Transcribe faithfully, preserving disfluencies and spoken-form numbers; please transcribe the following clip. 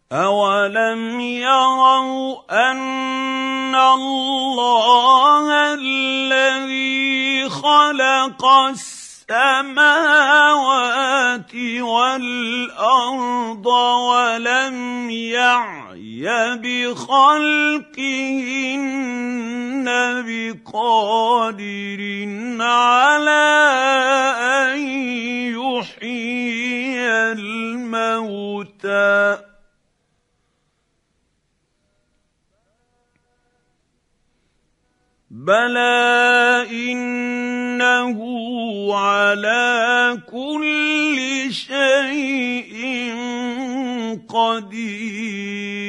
أَوَلَمْ يَرَوْا أَنَّ اللَّهَ الَّذِي خَلَقَ السَّمَاوَاتِ وَالْأَرْضَ وَلَمْ يَعْيَ بِخَلْقِهِنَّ بِقَادِرٍ عَلَىٰ أَن يُحْيِيَ الْمَوْتَىٰ ۚ بَلَىٰ إِنَّهُ عَلَىٰ كُلِّ شَيْءٍ قَدِيرٌ.